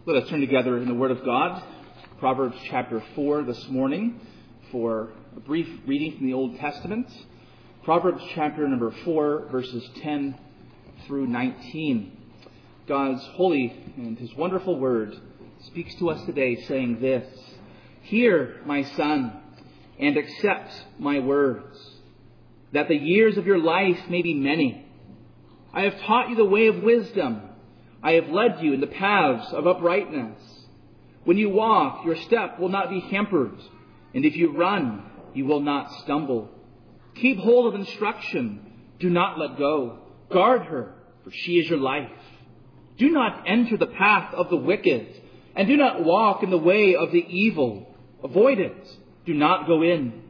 Let us turn together in the Word of God, Proverbs chapter 4 this morning, for a brief reading from the Old Testament. Proverbs chapter number 4, verses 10 through 19. God's holy and His wonderful Word speaks to us today, saying this: "Hear, my son, and accept my words, that the years of your life may be many. I have taught you the way of wisdom. I have led you in the paths of uprightness. When you walk, your step will not be hampered, and if you run, you will not stumble. Keep hold of instruction. Do not let go. Guard her, for she is your life. Do not enter the path of the wicked, and do not walk in the way of the evil. Avoid it. Do not go in.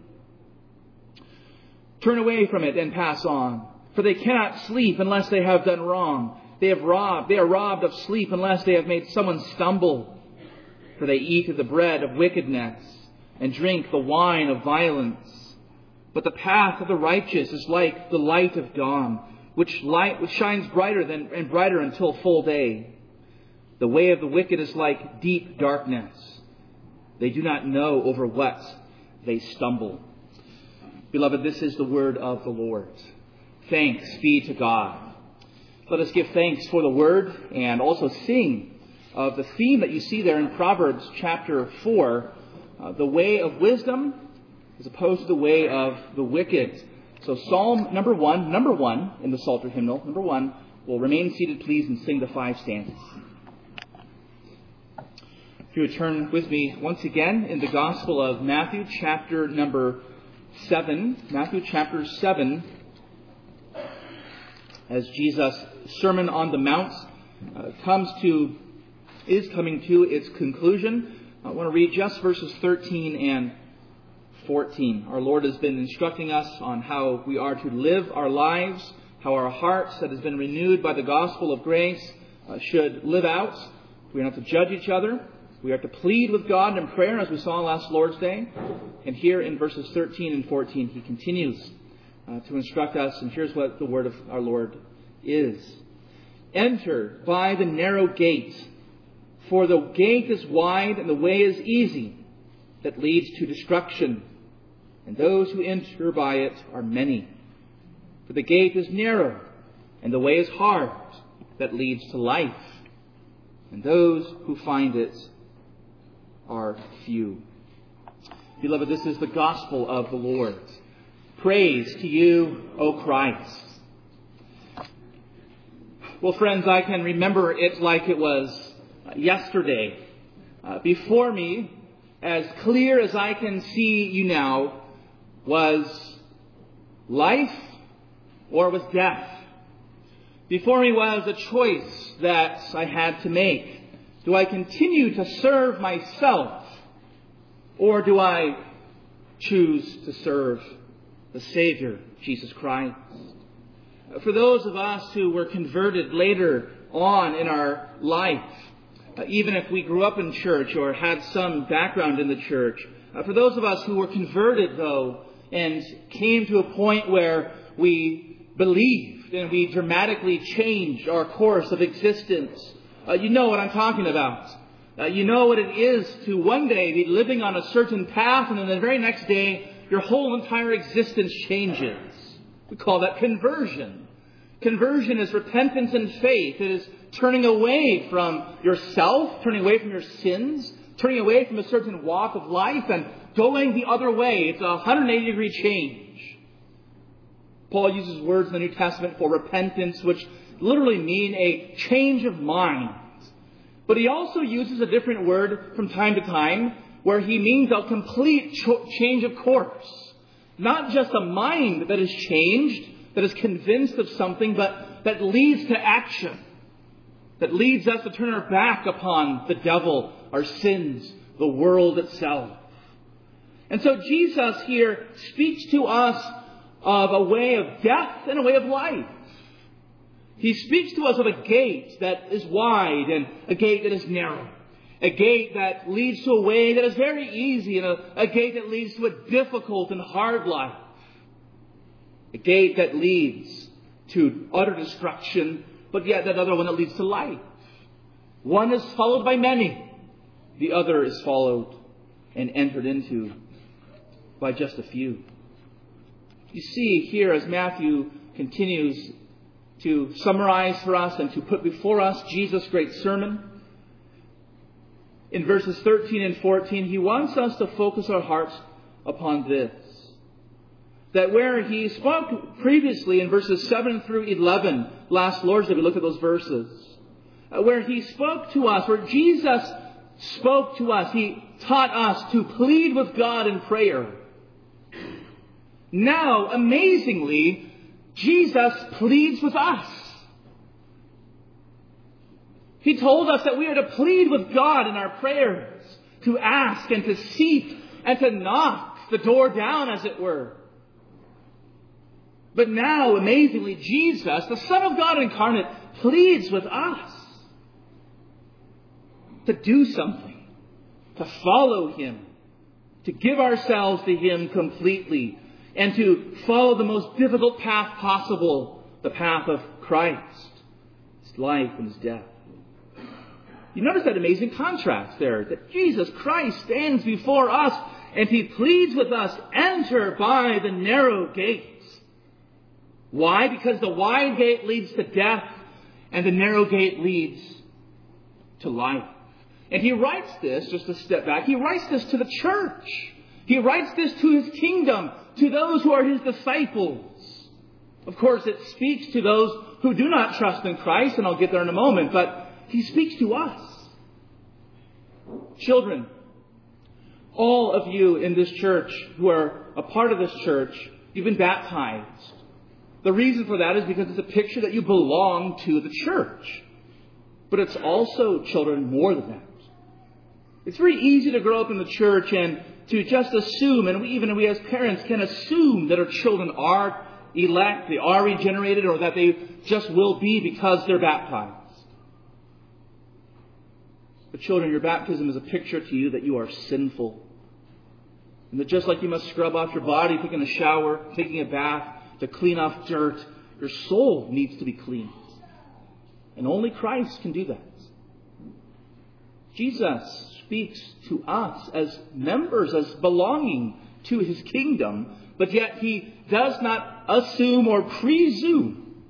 Turn away from it and pass on, for they cannot sleep unless they have done wrong. They are robbed of sleep unless they have made someone stumble. For they eat of the bread of wickedness and drink the wine of violence. But the path of the righteous is like the light of dawn, which shines brighter and brighter until full day. The way of the wicked is like deep darkness. They do not know over what they stumble." Beloved, this is the word of the Lord. Thanks be to God. Let us give thanks for the word and also sing of the theme that you see there in Proverbs chapter 4, the way of wisdom as opposed to the way of the wicked. So Psalm number one in the Psalter hymnal, number 1, will remain seated, please, and sing the 5 stanzas. If you would turn with me once again in the Gospel of Matthew chapter number 7, Matthew chapter 7, as Jesus' Sermon on the Mount is coming to its conclusion. I want to read just verses 13 and 14. Our Lord has been instructing us on how we are to live our lives, how our hearts that has been renewed by the gospel of grace should live out. We don't have to judge each other. We are to plead with God in prayer, as we saw last Lord's Day. And here in verses 13 and 14, He continues to instruct us, and here's what the word of our Lord is. "Enter by the narrow gate, for the gate is wide and the way is easy that leads to destruction, and those who enter by it are many. For the gate is narrow and the way is hard that leads to life, and those who find it are few." Beloved, this is the gospel of the Lord. Praise to you, O Christ. Well, friends, I can remember it like it was yesterday. Before me, as clear as I can see you now, was life or was death. Before me was a choice that I had to make. Do I continue to serve myself, or do I choose to serve the Savior, Jesus Christ? For those of us who were converted later on in our life, even if we grew up in church or had some background in the church, for those of us who were converted, though, and came to a point where we believed and we dramatically changed our course of existence, you know what I'm talking about. You know what it is to one day be living on a certain path, and then the very next day your whole entire existence changes. We call that conversion. Conversion is repentance and faith. It is turning away from yourself, turning away from your sins, turning away from a certain walk of life and going the other way. It's a 180-degree change. Paul uses words in the New Testament for repentance, which literally mean a change of mind. But he also uses a different word from time to time where he means a complete change of course. Not just a mind that is changed, that is convinced of something, but that leads to action. That leads us to turn our back upon the devil, our sins, the world itself. And so Jesus here speaks to us of a way of death and a way of life. He speaks to us of a gate that is wide and a gate that is narrow. A gate that leads to a way that is very easy and a gate that leads to a difficult and hard life. A gate that leads to utter destruction, but yet that other one that leads to life. One is followed by many. The other is followed and entered into by just a few. You see here as Matthew continues to summarize for us and to put before us Jesus' great sermon, in verses 13 and 14, he wants us to focus our hearts upon this. That where he spoke previously in verses 7 through 11, last Lord's Day we looked at those verses, where he spoke to us, where Jesus spoke to us, he taught us to plead with God in prayer. Now, amazingly, Jesus pleads with us. He told us that we are to plead with God in our prayers, to ask and to seek and to knock the door down, as it were. But now, amazingly, Jesus, the Son of God incarnate, pleads with us to do something, to follow Him, to give ourselves to Him completely, and to follow the most difficult path possible, the path of Christ, His life and His death. You notice that amazing contrast there, that Jesus Christ stands before us and He pleads with us, enter by the narrow gates. Why? Because the wide gate leads to death and the narrow gate leads to life. And He writes this, just a step back, He writes this to the church. He writes this to His kingdom, to those who are His disciples. Of course, it speaks to those who do not trust in Christ, and I'll get there in a moment, but He speaks to us. Children, all of you in this church who are a part of this church, you've been baptized. The reason for that is because it's a picture that you belong to the church. But it's also, children, more than that. It's very easy to grow up in the church and to just assume, and we as parents can assume that our children are elect, they are regenerated, or that they just will be because they're baptized. But children, your baptism is a picture to you that you are sinful. And that just like you must scrub off your body, taking a shower, taking a bath, to clean off dirt, your soul needs to be cleansed. And only Christ can do that. Jesus speaks to us as members, as belonging to His kingdom, but yet He does not assume or presume.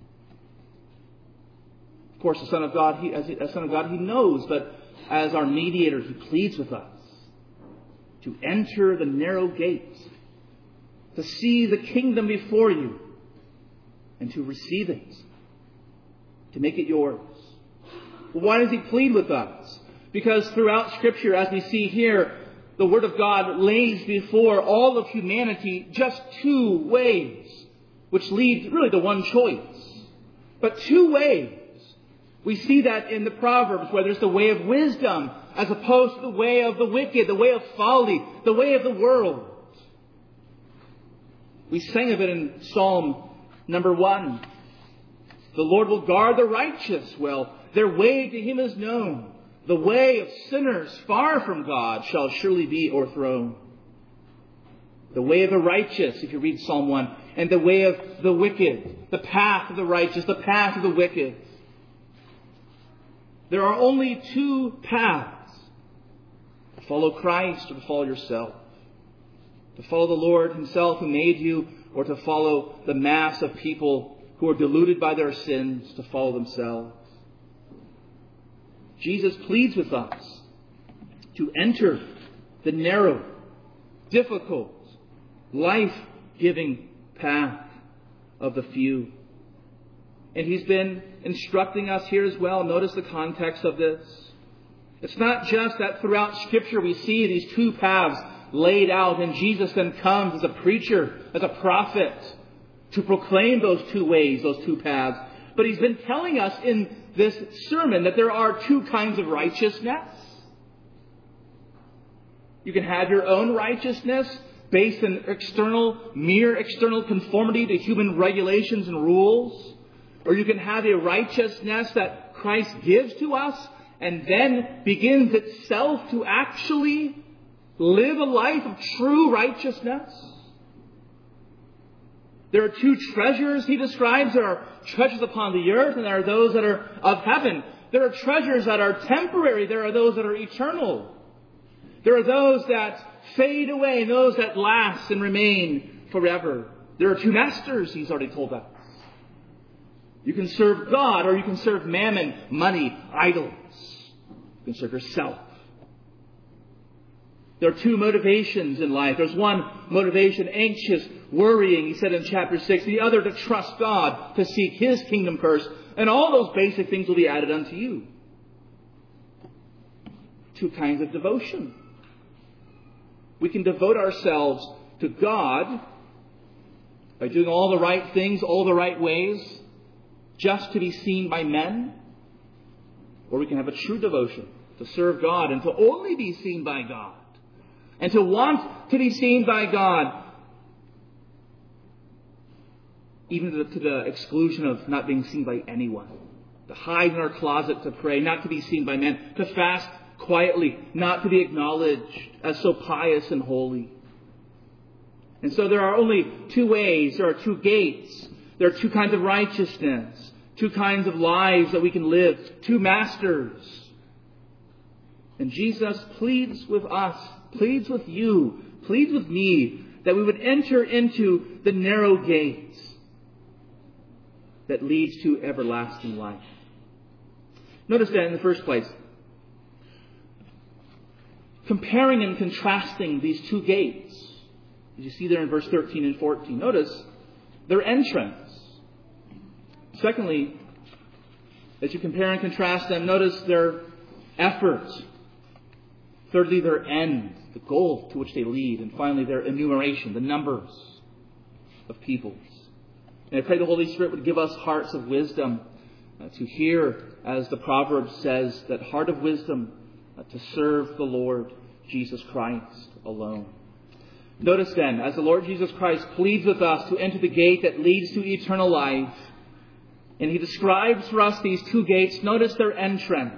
Of course, the Son of God, He knows, but as our mediator, He pleads with us to enter the narrow gate, to see the kingdom before you, and to receive it, to make it yours. Well, why does He plead with us? Because throughout Scripture, as we see here, the Word of God lays before all of humanity just two ways, which lead really to one choice. But two ways. We see that in the Proverbs, where there's the way of wisdom, as opposed to the way of the wicked, the way of folly, the way of the world. We sang of it in Psalm number 1. The Lord will guard the righteous well. Their way to Him is known. The way of sinners far from God shall surely be o'erthrown. The way of the righteous, if you read Psalm 1, and the way of the wicked, the path of the righteous, the path of the wicked. There are only two paths: to follow Christ or to follow yourself. To follow the Lord Himself who made you, or to follow the mass of people who are deluded by their sins to follow themselves. Jesus pleads with us to enter the narrow, difficult, life-giving path of the few. And He's been instructing us here as well. Notice the context of this. It's not just that throughout Scripture we see these two paths laid out, and Jesus then comes as a preacher, as a prophet, to proclaim those two ways, those two paths. But He's been telling us in this sermon that there are two kinds of righteousness. You can have your own righteousness based in mere external conformity to human regulations and rules. Or you can have a righteousness that Christ gives to us and then begins itself to actually live a life of true righteousness. There are two treasures He describes. There are treasures upon the earth, and there are those that are of heaven. There are treasures that are temporary. There are those that are eternal. There are those that fade away, those that last and remain forever. There are two masters, he's already told us. You can serve God or you can serve mammon, money, idols. You can serve yourself. There are two motivations in life. There's one motivation, anxious, worrying, he said in chapter 6. The other, to trust God, to seek His kingdom first. And all those basic things will be added unto you. Two kinds of devotion. We can devote ourselves to God by doing all the right things, all the right ways, just to be seen by men. Or we can have a true devotion to serve God and to only be seen by God. And to want to be seen by God, even to the exclusion of not being seen by anyone. To hide in our closet to pray, not to be seen by men. To fast quietly, not to be acknowledged as so pious and holy. And so there are only two ways, there are two gates. There are two kinds of righteousness, two kinds of lives that we can live, two masters. And Jesus pleads with us, pleads with you, pleads with me, that we would enter into the narrow gates that leads to everlasting life. Notice that in the first place, comparing and contrasting these two gates, as you see there in verse 13 and 14, notice their entrance. Secondly, as you compare and contrast them, notice their effort. Thirdly, their end, the goal to which they lead. And finally, their enumeration, the numbers of peoples. And I pray the Holy Spirit would give us hearts of wisdom to hear, as the proverb says, that heart of wisdom to serve the Lord Jesus Christ alone. Notice then, as the Lord Jesus Christ pleads with us to enter the gate that leads to eternal life, and He describes for us these two gates, notice their entrance.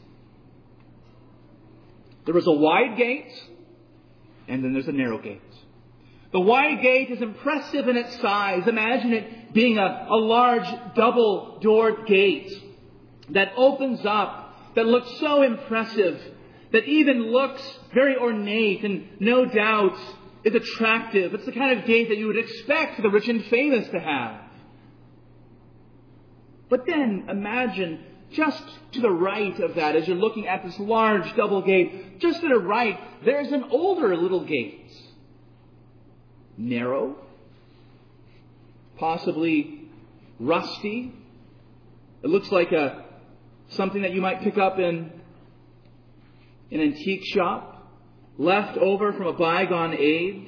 There is a wide gate, and then there's a narrow gate. The wide gate is impressive in its size. Imagine it being a large double-doored gate that opens up, that looks so impressive, that even looks very ornate and no doubt is attractive. It's the kind of gate that you would expect the rich and famous to have. But then imagine just to the right of that, as you're looking at this large double gate, just to the right, there's an older little gate. Narrow, possibly rusty. It looks like something that you might pick up in an antique shop, left over from a bygone age.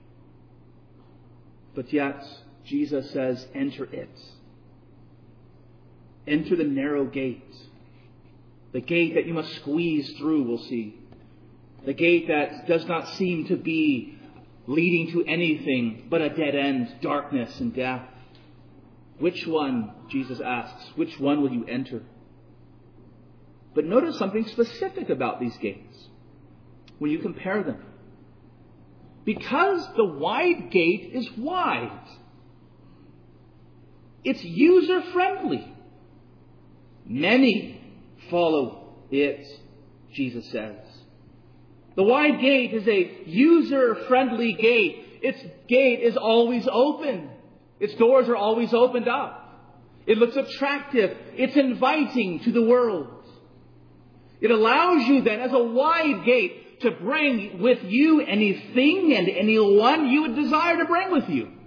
But yet, Jesus says, enter it. Enter the narrow gate. The gate that you must squeeze through, we'll see. The gate that does not seem to be leading to anything but a dead end, darkness and death. Which one, Jesus asks, which one will you enter? But notice something specific about these gates when you compare them. Because the wide gate is wide, it's user-friendly. Many follow it, Jesus says. The wide gate is a user-friendly gate. Its gate is always open. Its doors are always opened up. It looks attractive. It's inviting to the world. It allows you then, as a wide gate, to bring with you anything and anyone you would desire to bring with you.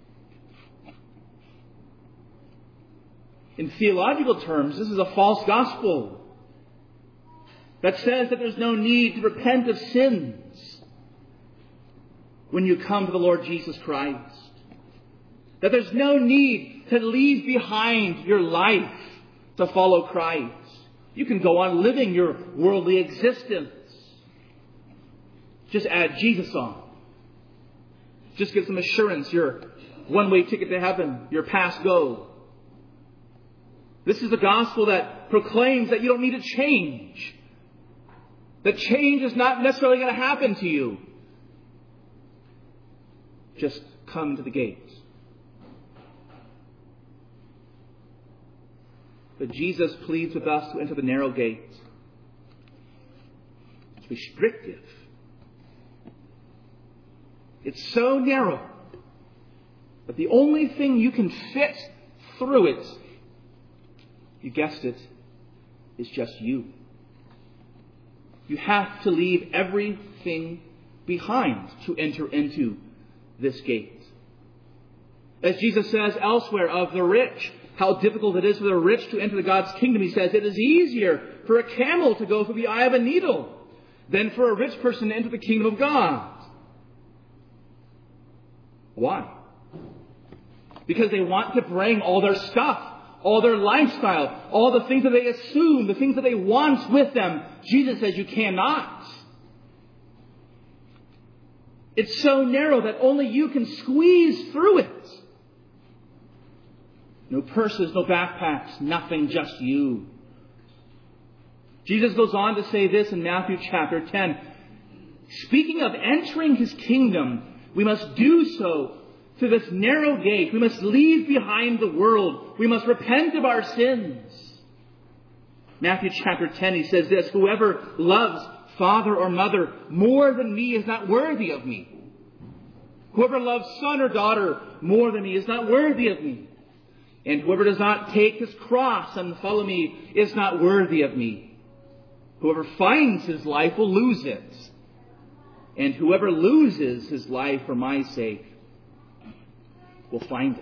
In theological terms, this is a false gospel that says that there's no need to repent of sins when you come to the Lord Jesus Christ. That there's no need to leave behind your life to follow Christ. You can go on living your worldly existence. Just add Jesus on. Just give some assurance, your one-way ticket to heaven, your pass go. This is the gospel that proclaims that you don't need to change. That change is not necessarily going to happen to you. Just come to the gates. But Jesus pleads with us to enter the narrow gate. It's restrictive. It's so narrow that the only thing you can fit through it, you guessed it, is just you. You have to leave everything behind to enter into this gate. As Jesus says elsewhere of the rich, how difficult it is for the rich to enter God's kingdom, he says, it is easier for a camel to go through the eye of a needle than for a rich person to enter the kingdom of God. Why? Because they want to bring all their stuff, all their lifestyle, all the things that they assume, the things that they want with them. Jesus says you cannot. It's so narrow that only you can squeeze through it. No purses, no backpacks, nothing, just you. Jesus goes on to say this in Matthew chapter 10. Speaking of entering His kingdom, we must do so through this narrow gate. We must leave behind the world. We must repent of our sins. Matthew chapter 10, he says this, whoever loves father or mother more than me is not worthy of me. Whoever loves son or daughter more than me is not worthy of me. And whoever does not take his cross and follow me is not worthy of me. Whoever finds his life will lose it. And whoever loses his life for my sake will find it.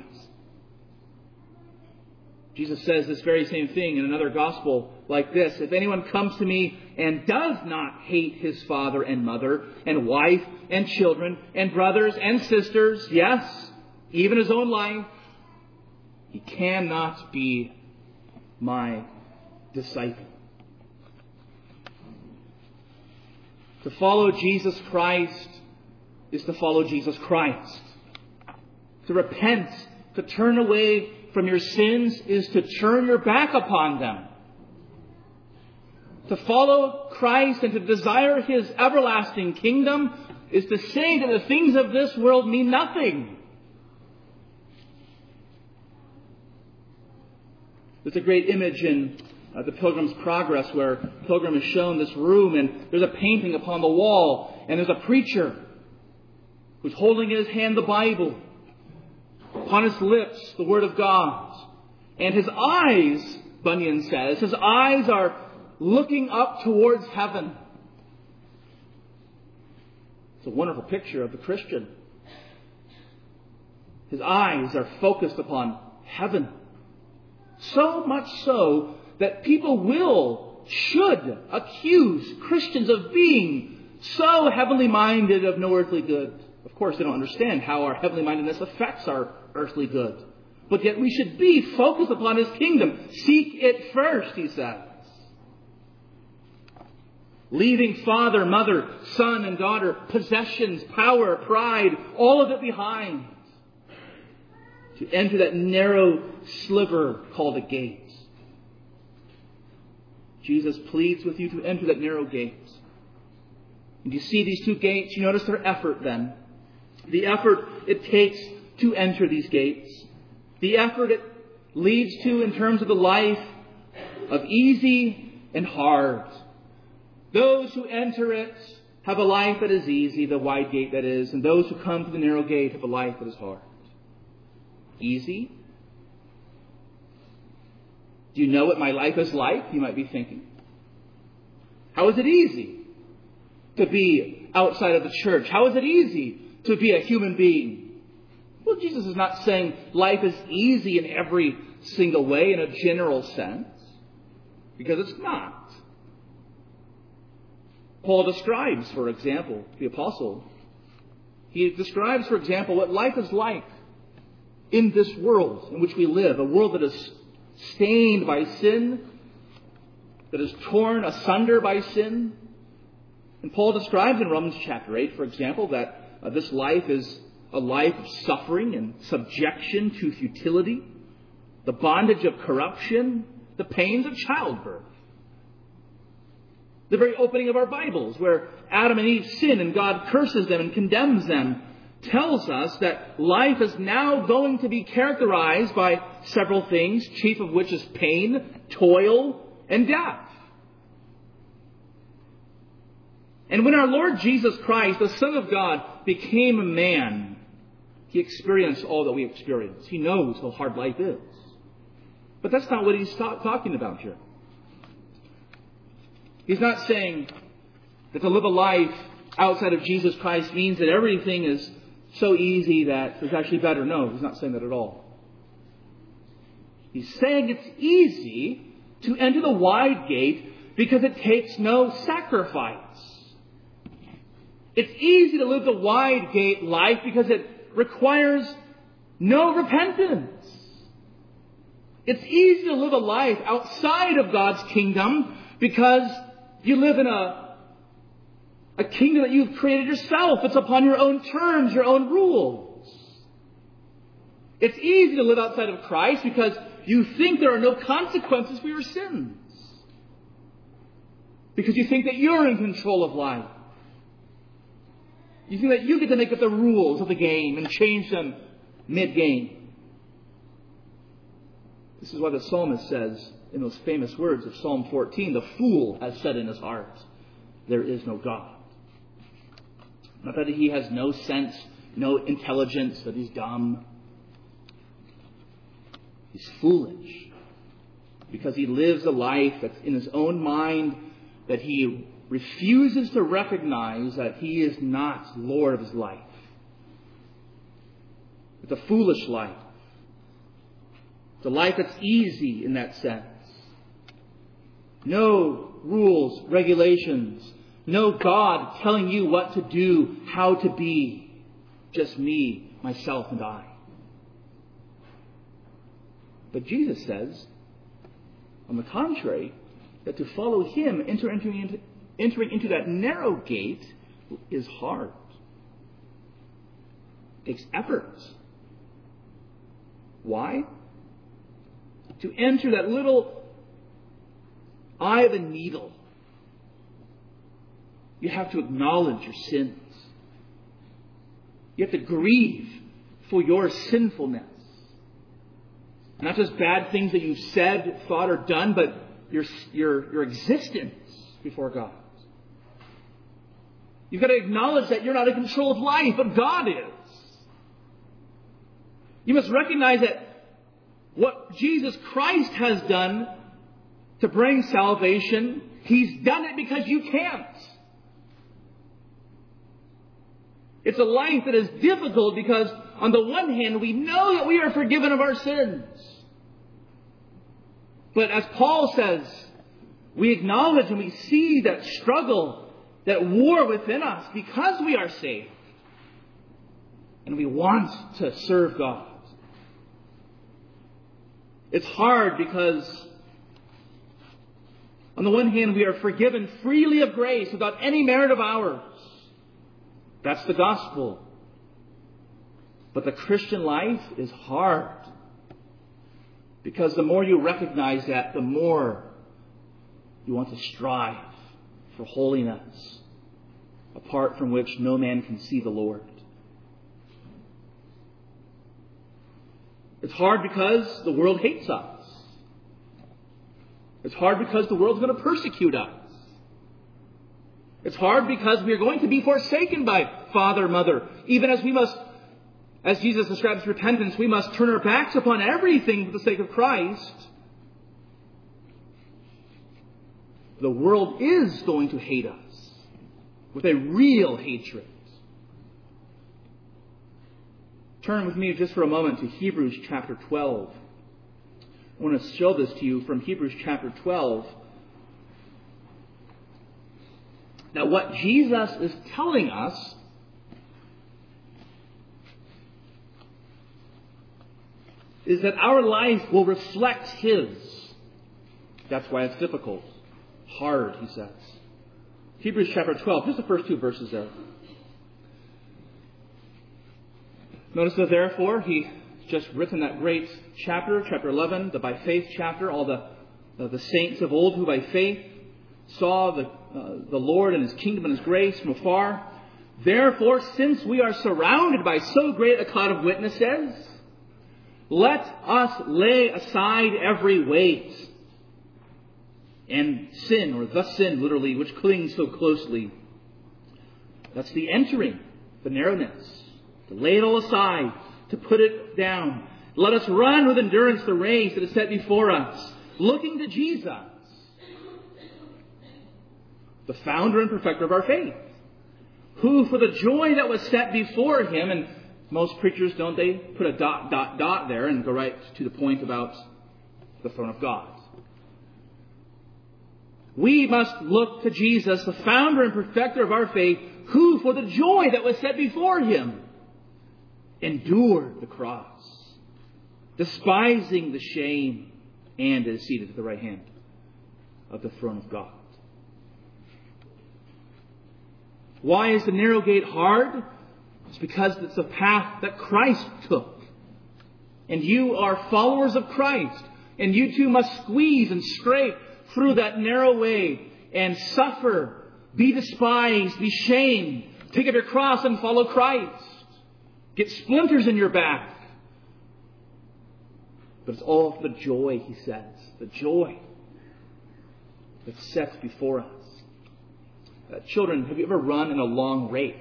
Jesus says this very same thing in another gospel like this. If anyone comes to me and does not hate his father and mother and wife and children and brothers and sisters, yes, even his own life, he cannot be my disciple. To follow Jesus Christ is to follow Jesus Christ. To repent, to turn away from your sins is to turn your back upon them. To follow Christ and to desire His everlasting kingdom is to say that the things of this world mean nothing. There's a great image in The Pilgrim's Progress where Pilgrim is shown this room and there's a painting upon the wall and there's a preacher who's holding in his hand the Bible. Upon his lips, the Word of God. And his eyes, Bunyan says, his eyes are looking up towards heaven. It's a wonderful picture of the Christian. His eyes are focused upon heaven. So much so that people should accuse Christians of being so heavenly minded of no earthly good. Of course, they don't understand how our heavenly mindedness affects our earthly good. But yet we should be focused upon His kingdom. Seek it first, he says. Leaving father, mother, son and daughter, possessions, power, pride, all of it behind. To enter that narrow sliver called a gate. Jesus pleads with you to enter that narrow gate. And you see these two gates, you notice their effort then. The effort it takes to enter these gates. The effort it leads to in terms of the life of easy and hard. Those who enter it have a life that is easy, the wide gate that is, and those who come to the narrow gate have a life that is hard. Easy? Do you know what my life is like? You might be thinking. How is it easy to be outside of the church? How is it easy to be a human being? Well, Jesus is not saying life is easy in every single way in a general sense, because it's not. Paul describes, for example, the apostle, he describes, for example, what life is like in this world in which we live, a world that is stained by sin, that is torn asunder by sin. And Paul describes in Romans chapter 8, for example, that this life is a life of suffering and subjection to futility, the bondage of corruption, the pains of childbirth. The very opening of our Bibles, where Adam and Eve sin and God curses them and condemns them, tells us that life is now going to be characterized by several things, chief of which is pain, toil, and death. And when our Lord Jesus Christ, the Son of God, became a man, He experienced all that we experience. He knows how hard life is. But that's not what He's talking about here. He's not saying that to live a life outside of Jesus Christ means that everything is so easy that it's actually better. No, He's not saying that at all. He's saying it's easy to enter the wide gate because it takes no sacrifice. It's easy to live the wide gate life because it requires no repentance. It's easy to live a life outside of God's kingdom because you live in a kingdom that you've created yourself. It's upon your own terms, your own rules. It's easy to live outside of Christ because you think there are no consequences for your sins. Because you think that you're in control of life. You think that you get to make up the rules of the game and change them mid-game. This is why the psalmist says in those famous words of Psalm 14, the fool has said in his heart, there is no God. Not that he has no sense, no intelligence, that he's dumb. He's foolish because he lives a life that's in his own mind, that he refuses to recognize that he is not Lord of his life. It's a foolish life. It's a life that's easy in that sense. No rules, regulations. No God telling you what to do, how to be. Just me, myself, and I. But Jesus says, on the contrary, that to follow Him, entering into that narrow gate is hard. It takes effort. Why? To enter that little eye of a needle, you have to acknowledge your sins. You have to grieve for your sinfulness. Not just bad things that you've said, thought, or done, but your existence before God. You've got to acknowledge that you're not in control of life, but God is. You must recognize that what Jesus Christ has done to bring salvation, He's done it because you can't. It's a life that is difficult because on the one hand, we know that we are forgiven of our sins. But as Paul says, we acknowledge and we see that struggle, that war within us because we are saved. And we want to serve God. It's hard because on the one hand, we are forgiven freely of grace without any merit of ours. That's the gospel. But the Christian life is hard. Because the more you recognize that, the more you want to strive for holiness, apart from which no man can see the Lord. It's hard because the world hates us. It's hard because the world's going to persecute us. It's hard because we are going to be forsaken by father, mother. Even as we must, as Jesus describes repentance, we must turn our backs upon everything for the sake of Christ. The world is going to hate us with a real hatred. Turn with me just for a moment to Hebrews chapter 12. I want to show this to you from Hebrews chapter 12. Now, what Jesus is telling us is that our life will reflect His. That's why it's difficult. Hard, he says. Hebrews chapter 12, just the first two verses there. Notice that therefore, he's just written that great chapter 11, the by faith chapter, all the saints of old who by faith saw the Lord and His kingdom and His grace from afar. Therefore, since we are surrounded by so great a cloud of witnesses, Let us lay aside every weight and sin, or the sin literally, which clings so closely. That's the entering, the narrowness. To lay it all aside, to put it down. Let us run with endurance the race that is set before us, looking to Jesus, the founder and perfecter of our faith, who for the joy that was set before him, and most preachers, don't they, put a ... there and go right to the point about the throne of God. We must look to Jesus, the founder and perfecter of our faith, who for the joy that was set before him endured the cross, despising the shame, and is seated at the right hand of the throne of God. Why is the narrow gate hard? It's because it's a path that Christ took. And you are followers of Christ. And you too must squeeze and scrape through that narrow way and suffer, be despised, be shamed, take up your cross and follow Christ. Get splinters in your back. But it's all for the joy, he says. The joy that's set before us. Children, have you ever run in a long race?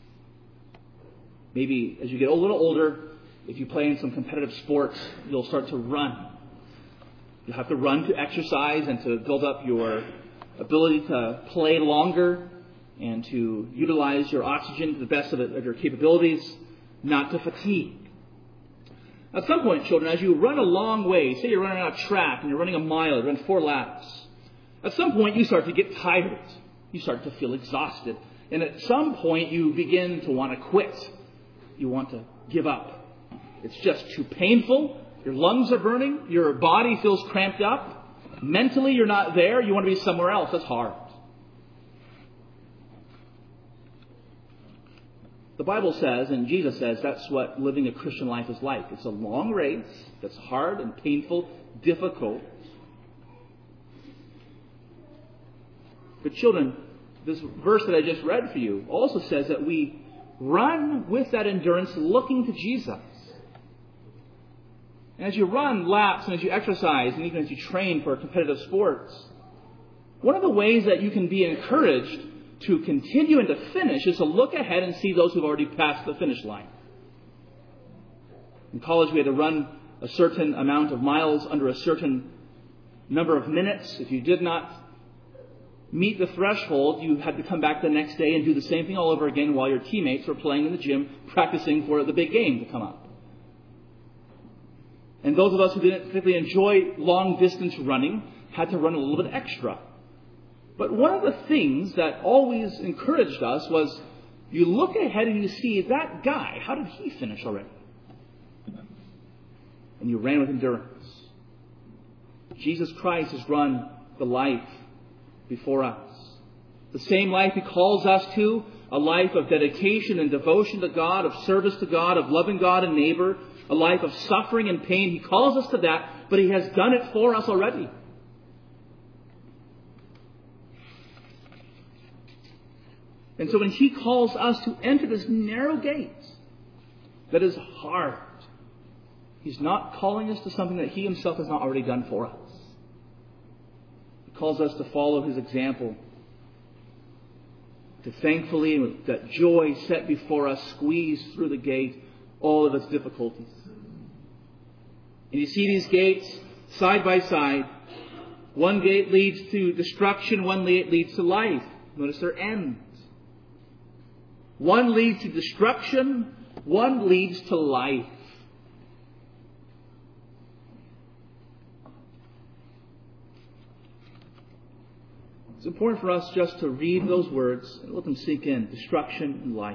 Maybe as you get a little older, if you play in some competitive sports, you'll start to run. You'll have to run to exercise and to build up your ability to play longer and to utilize your oxygen to the best of your capabilities, not to fatigue. At some point, children, as you run a long way, say you're running on a track and you're running a mile, you run 4 laps. At some point, you start to get tired. You start to feel exhausted. And at some point, you begin to want to quit. You want to give up. It's just too painful. Your lungs are burning. Your body feels cramped up. Mentally, you're not there. You want to be somewhere else. That's hard. The Bible says, and Jesus says, that's what living a Christian life is like. It's a long race that's hard and painful, difficult. But children, this verse that I just read for you also says that we run with that endurance looking to Jesus. And as you run laps and as you exercise and even as you train for competitive sports, one of the ways that you can be encouraged to continue and to finish is to look ahead and see those who've already passed the finish line. In college, we had to run a certain amount of miles under a certain number of minutes. If you did not meet the threshold, you had to come back the next day and do the same thing all over again while your teammates were playing in the gym, practicing for the big game to come up. And those of us who didn't particularly enjoy long-distance running had to run a little bit extra. But one of the things that always encouraged us was you look ahead and you see that guy, how did he finish already? And you ran with endurance. Jesus Christ has run the life before us. The same life he calls us to, a life of dedication and devotion to God, of service to God, of loving God and neighbor, a life of suffering and pain. He calls us to that, but he has done it for us already. And so when he calls us to enter this narrow gate that is hard, he's not calling us to something that he himself has not already done for us. He calls us to follow his example, to thankfully, with that joy set before us, squeeze through the gate all of its difficulties. And you see these gates side by side. One gate leads to destruction, one gate leads to life. Notice their ends. One leads to destruction, one leads to life. It's important for us just to read those words and let them sink in. Destruction and life.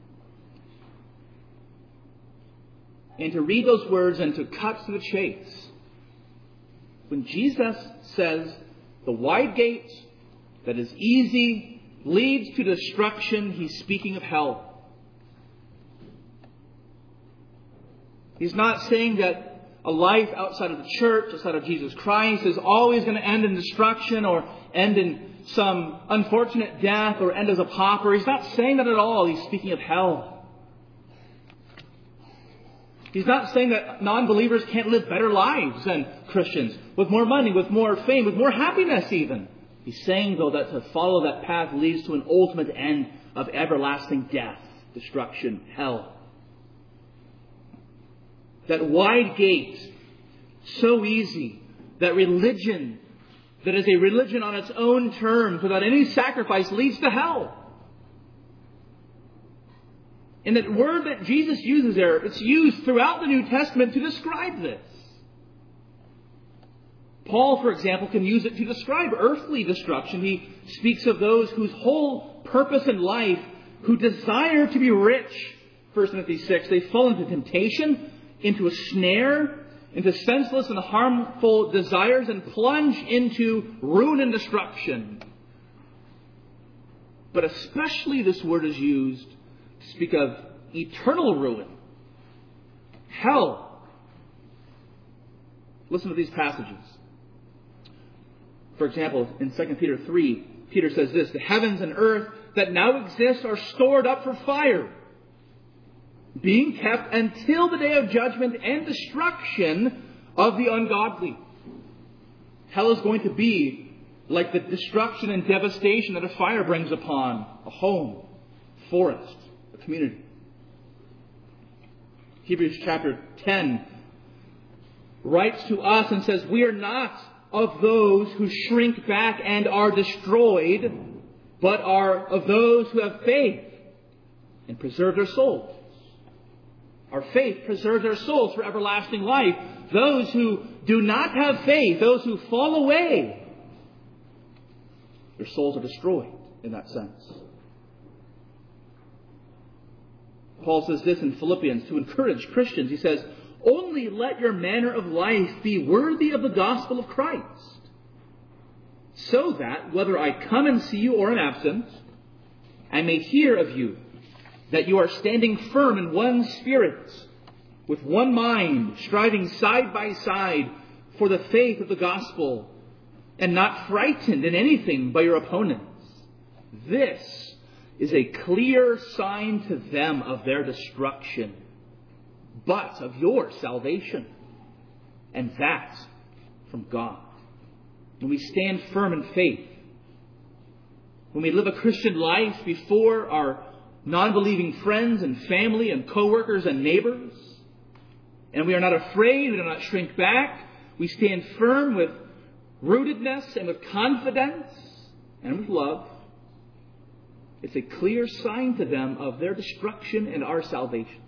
And to read those words and to cut to the chase. When Jesus says the wide gate that is easy leads to destruction, he's speaking of hell. He's not saying that a life outside of the church, outside of Jesus Christ, is always going to end in destruction or end in some unfortunate death or end as a pauper. He's not saying that at all. He's speaking of hell. He's not saying that non-believers can't live better lives than Christians, with more money, with more fame, with more happiness even. He's saying, though, that to follow that path leads to an ultimate end of everlasting death, destruction, hell. That wide gate, so easy, that religion, that is a religion on its own terms, without any sacrifice, leads to hell. And that word that Jesus uses there, it's used throughout the New Testament to describe this. Paul, for example, can use it to describe earthly destruction. He speaks of those whose whole purpose in life, who desire to be rich, 1 Timothy 6, they fall into temptation, into a snare, into senseless and harmful desires, and plunge into ruin and destruction. But especially this word is used to speak of eternal ruin, hell. Listen to these passages. For example, in 2 Peter 3, Peter says this, "The heavens and earth that now exist are stored up for fire, being kept until the day of judgment and destruction of the ungodly." Hell is going to be like the destruction and devastation that a fire brings upon a home, forest, a community. Hebrews chapter 10 writes to us and says, "We are not of those who shrink back and are destroyed, but are of those who have faith and preserve their souls." Our faith preserves our souls for everlasting life. Those who do not have faith, those who fall away, their souls are destroyed in that sense. Paul says this in Philippians to encourage Christians. He says, "Only let your manner of life be worthy of the gospel of Christ, so that, whether I come and see you or am absent, I may hear of you, that you are standing firm in one spirit, with one mind, striving side by side for the faith of the gospel, and not frightened in anything by your opponents. This is a clear sign to them of their destruction, but of your salvation, and that from God." When we stand firm in faith, when we live a Christian life before our non-believing friends and family and co-workers and neighbors, and we are not afraid, we do not shrink back, we stand firm with rootedness and with confidence and with love, it's a clear sign to them of their destruction and our salvation.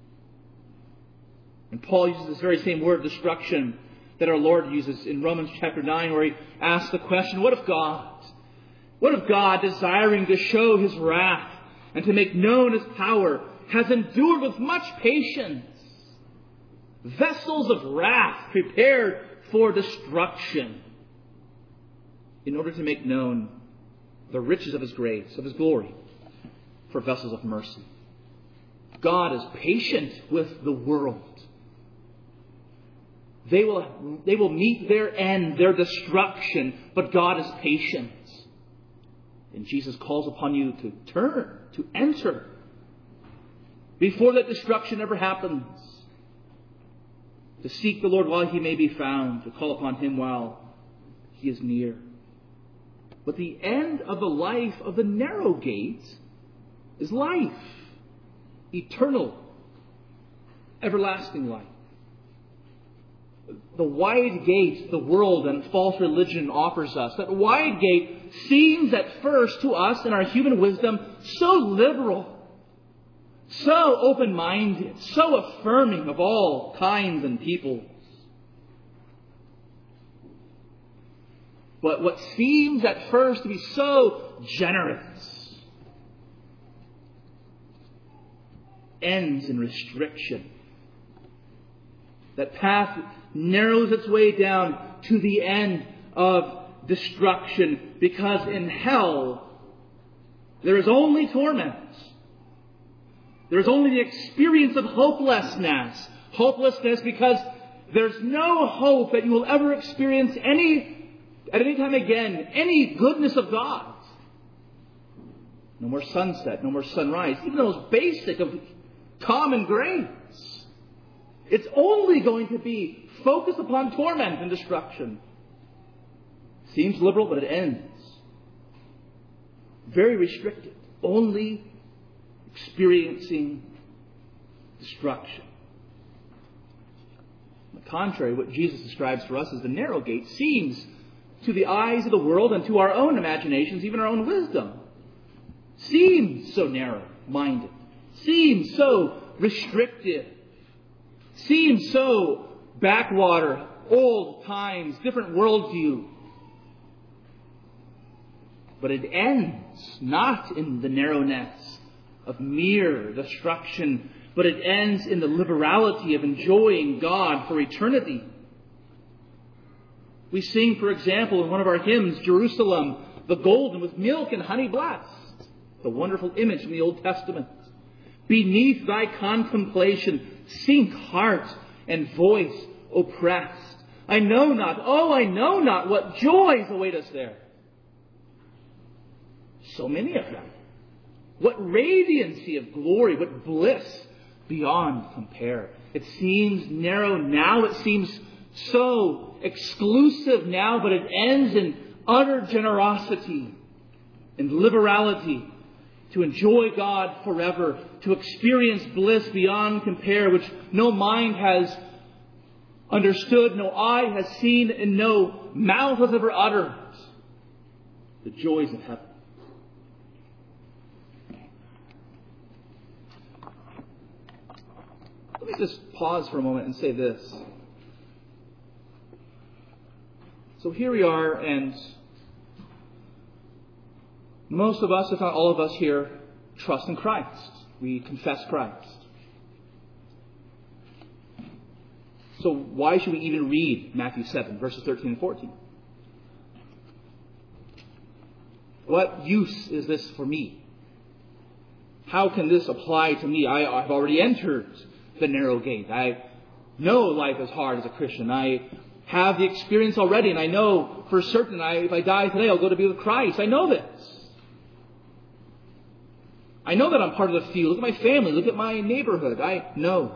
And Paul uses this very same word, destruction, that our Lord uses in Romans chapter 9, where he asks the question, what if God, desiring to show his wrath and to make known his power, has endured with much patience vessels of wrath prepared for destruction, in order to make known the riches of his grace, of his glory, for vessels of mercy. God is patient with the world. They will meet their end, their destruction, but God is patient. And Jesus calls upon you to turn, to enter, before that destruction ever happens. To seek the Lord while he may be found, to call upon him while he is near. But the end of the life of the narrow gate is life. Eternal, everlasting life. The wide gate the world and false religion offers us, that wide gate seems at first to us in our human wisdom so liberal, so open-minded, so affirming of all kinds and peoples. But what seems at first to be so generous ends in restriction. That path narrows its way down to the end of destruction, because in hell there is only torment. There is only the experience of hopelessness. Hopelessness because there's no hope that you will ever experience at any time again, any goodness of God. No more sunset, no more sunrise, even the most basic of common grace. It's only going to be focused upon torment and destruction. Seems liberal, but it ends very restricted. Only experiencing destruction. On the contrary, what Jesus describes for us as the narrow gate seems, to the eyes of the world and to our own imaginations, even our own wisdom, seems so narrow-minded, seems so restrictive, seems so backwater, old times, different worldview. But it ends not in the narrowness of mere destruction, but it ends in the liberality of enjoying God for eternity. We sing, for example, in one of our hymns, Jerusalem, the golden with milk and honey blessed, the wonderful image from the Old Testament. Beneath thy contemplation, sink heart and voice oppressed. I know not what joys await us there. So many of them. What radiancy of glory, what bliss beyond compare. It seems narrow now, it seems so exclusive now, but it ends in utter generosity and liberality to enjoy God forever, to experience bliss beyond compare, which no mind has understood, no eye has seen, and no mouth has ever uttered. The joys of heaven. Let me just pause for a moment and say this. So here we are, and most of us, if not all of us here, trust in Christ. We confess Christ. So why should we even read Matthew 7, verses 13 and 14? What use is this for me? How can this apply to me? I've already entered the narrow gate. I know life is hard as a Christian. I have the experience already, and I know for certain if I die today, I'll go to be with Christ. I know this. I know that I'm part of the few. Look at my family. Look at my neighborhood. I know.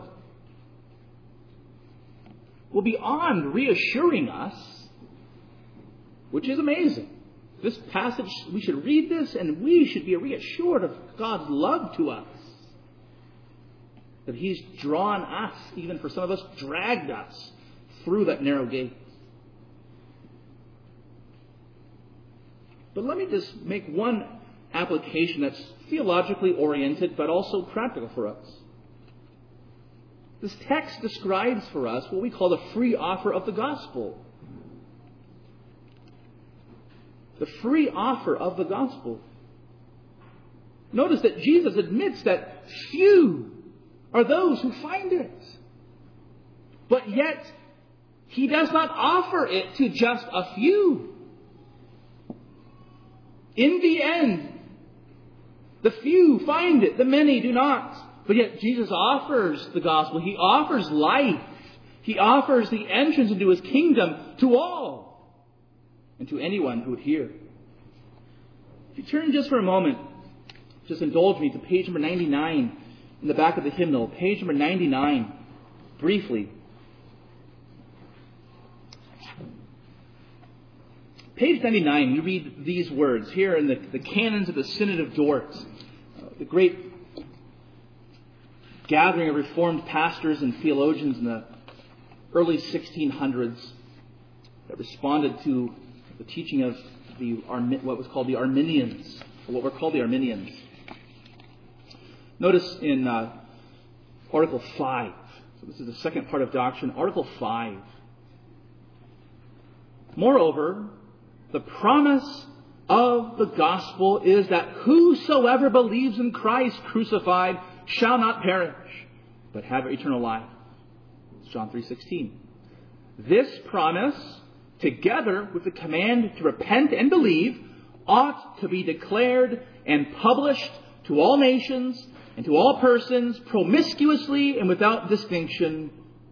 Well, beyond reassuring us, which is amazing, this passage, we should read this and we should be reassured of God's love to us. That He's drawn us, even for some of us, dragged us through that narrow gate. But let me just make one application that's theologically oriented, but also practical for us. This text describes for us what we call the free offer of the gospel. The free offer of the gospel. Notice that Jesus admits that few are those who find it. But yet, He does not offer it to just a few. In the end, the few find it, the many do not. But yet Jesus offers the gospel. He offers life. He offers the entrance into His kingdom to all and to anyone who would hear. If you turn just for a moment, just indulge me to page number 99 in the back of the hymnal. Page number 99, briefly. Page 99, you read these words here in the canons of the Synod of Dort, the great gathering of Reformed pastors and theologians in the early 1600s that responded to the teaching of what was called the Arminians, or what were called the Arminians. Notice in Article 5, so this is the second part of doctrine, Article 5. Moreover, the promise of the gospel is that whosoever believes in Christ crucified shall not perish, but have eternal life. It's John 3:16. This promise, together with the command to repent and believe, ought to be declared and published to all nations and to all persons promiscuously and without distinction,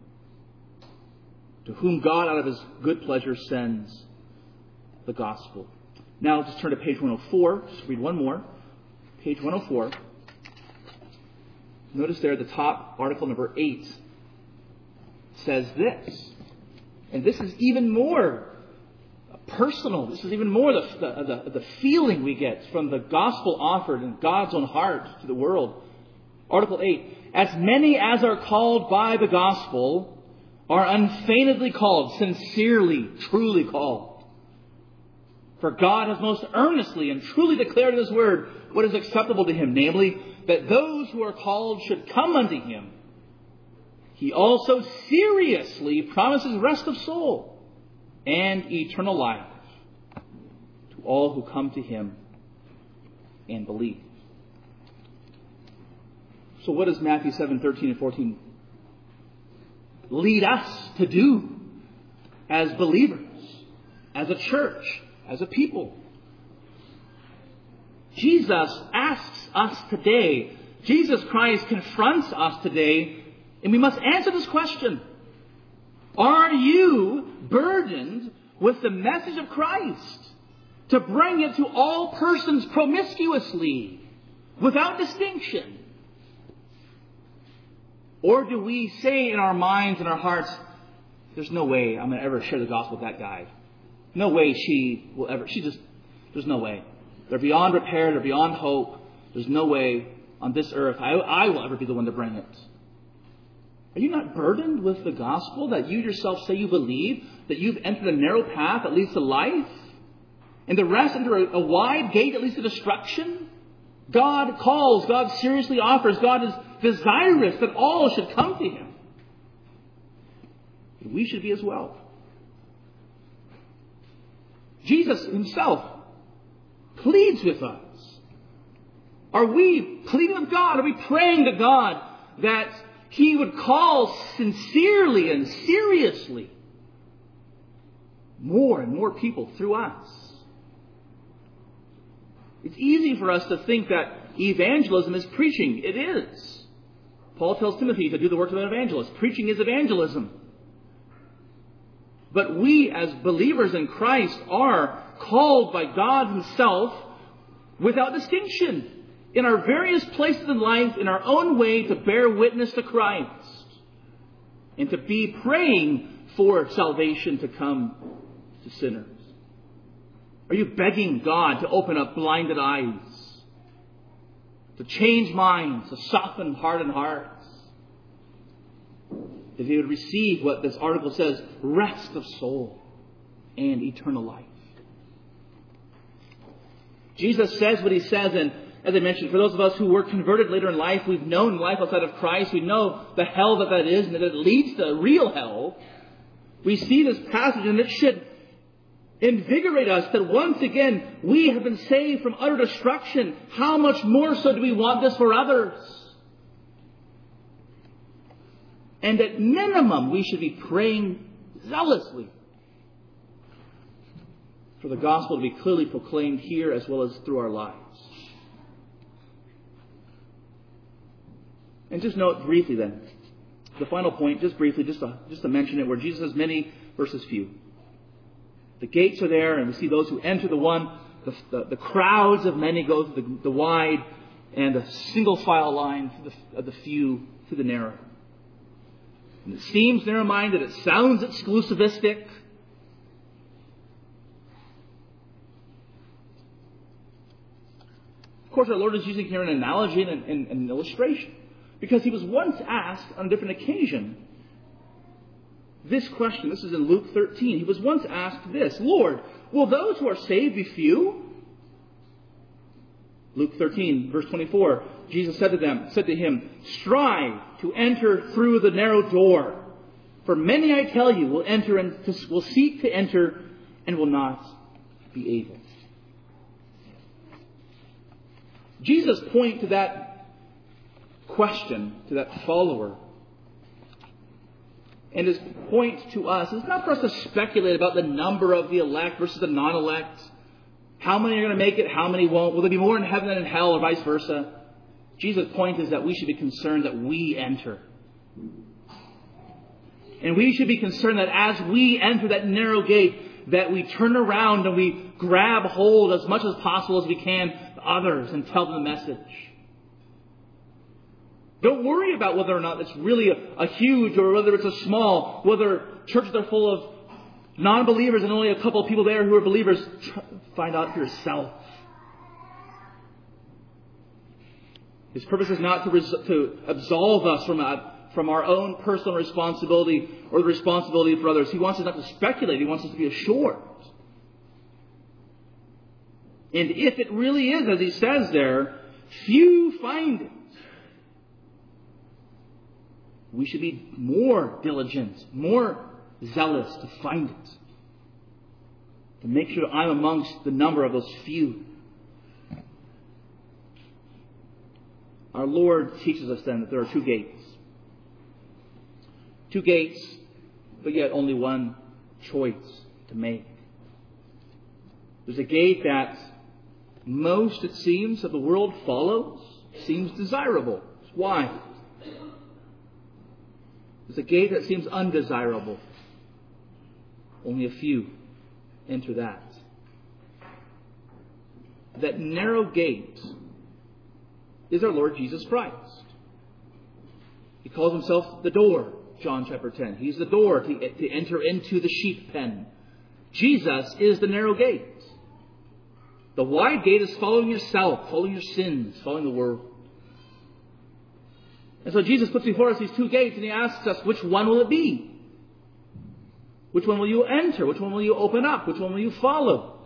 to whom God out of His good pleasure sends the gospel. Now just turn to page 104. Just read one more. Page 104. Notice there at the top, article number 8. says this. And this is even more personal. This is even more the feeling we get from the gospel offered in God's own heart to the world. Article 8. As many as are called by the gospel are unfeignedly called, sincerely, truly called. For God has most earnestly and truly declared in His word what is acceptable to Him, namely, that those who are called should come unto Him. He also seriously promises rest of soul and eternal life to all who come to Him and believe. So what does Matthew 7:13 and 14 lead us to do as believers, as a church, as a people? Jesus asks us today, Jesus Christ confronts us today, and we must answer this question. Are you burdened with the message of Christ to bring it to all persons promiscuously, without distinction? Or do we say in our minds and our hearts, there's no way I'm going to ever share the gospel with that guy. No way she will ever. There's no way. They're beyond repair. They're beyond hope. There's no way on this earth I will ever be the one to bring it. Are you not burdened with the gospel that you yourself say you believe, that you've entered a narrow path that leads to life, and the rest enter a wide gate that leads to destruction? God calls, God seriously offers, God is desirous that all should come to Him. And we should be as well. Jesus Himself pleads with us. Are we pleading with God? Are we praying to God that He would call sincerely and seriously more and more people through us? It's easy for us to think that evangelism is preaching. It is. Paul tells Timothy to do the work of an evangelist. Preaching is evangelism. But we as believers in Christ are called by God Himself without distinction in our various places in life, in our own way, to bear witness to Christ and to be praying for salvation to come to sinners. Are you begging God to open up blinded eyes, to change minds, to soften hardened hearts, that they would receive what this article says, rest of soul and eternal life? Jesus says what He says, and as I mentioned, for those of us who were converted later in life, we've known life outside of Christ, we know the hell that is, and that it leads to real hell. We see this passage, and it should invigorate us that once again we have been saved from utter destruction. How much more so do we want this for others? And at minimum, we should be praying zealously for the gospel to be clearly proclaimed here as well as through our lives. And just note briefly then, the final point, just briefly, just to mention it, where Jesus says many versus few. The gates are there, and we see those who enter the one. The crowds of many go through the wide, and the single file line of the few through the narrow. And it seems narrow-minded. It sounds exclusivistic. Of course, our Lord is using here an analogy and an illustration, because He was once asked on a different occasion this question. This is in Luke 13. He was once asked this, Lord, will those who are saved be few? Luke 13, verse 24, Jesus said to him, strive to enter through the narrow door. For many, I tell you, will seek to enter and will not be able. Jesus' point to that question, to that follower, and His point to us is not for us to speculate about the number of the elect versus the non-elect. How many are going to make it? How many won't? Will there be more in heaven than in hell, or vice versa? Jesus' point is that we should be concerned that we enter. And we should be concerned that as we enter that narrow gate, that we turn around and we grab hold as much as possible as we can of others and tell them the message. Don't worry about whether or not it's really a huge or whether it's a small, whether churches are full of non-believers and only a couple of people there who are believers. Find out for yourself. His purpose is not to absolve us from our own personal responsibility or the responsibility for others. He wants us not to speculate. He wants us to be assured. And if it really is, as he says there, few find it, we should be more diligent, more zealous to find it. To make sure I'm amongst the number of those few. Our Lord teaches us then that there are two gates. Two gates, but yet only one choice to make. There's a gate that most, it seems, of the world follows, seems desirable. Why? There's a gate that seems undesirable. Only a few enter that. That narrow gate is our Lord Jesus Christ. He calls himself the door, John chapter 10. He's the door to enter into the sheep pen. Jesus is the narrow gate. The wide gate is following yourself, following your sins, following the world. And so Jesus puts before us these two gates and he asks us, which one will it be? Which one will you enter? Which one will you open up? Which one will you follow?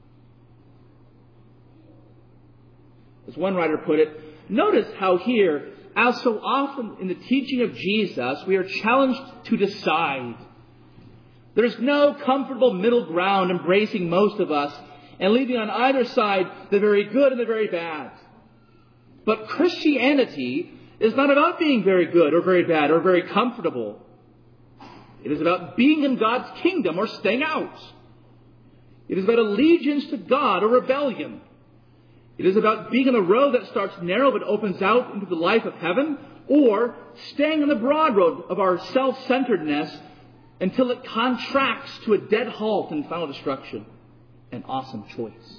As one writer put it, notice how here, as so often in the teaching of Jesus, we are challenged to decide. There's no comfortable middle ground embracing most of us and leaving on either side the very good and the very bad. But Christianity is not about being very good or very bad or very comfortable. It is about being in God's kingdom or staying out. It is about allegiance to God or rebellion. It is about being on the road that starts narrow but opens out into the life of heaven, or staying on the broad road of our self-centeredness until it contracts to a dead halt and final destruction. An awesome choice.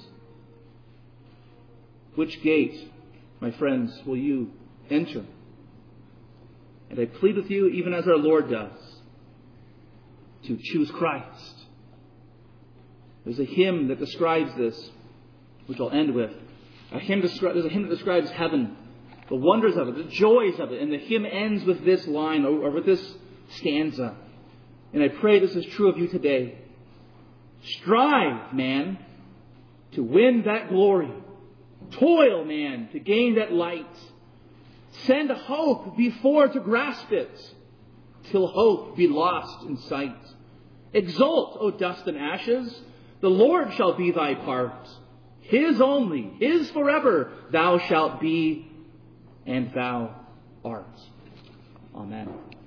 Which gate, my friends, will you enter? And I plead with you, even as our Lord does, to choose Christ. There's a hymn that describes this, which I'll end with. There's a hymn that describes heaven, the wonders of it, the joys of it. And the hymn ends with this line, or with this stanza. And I pray this is true of you today. Strive, man, to win that glory. Toil, man, to gain that light. Send hope before to grasp it, till hope be lost in sight. Exult, O dust and ashes, the Lord shall be thy part. His only, His forever, thou shalt be, and thou art. Amen.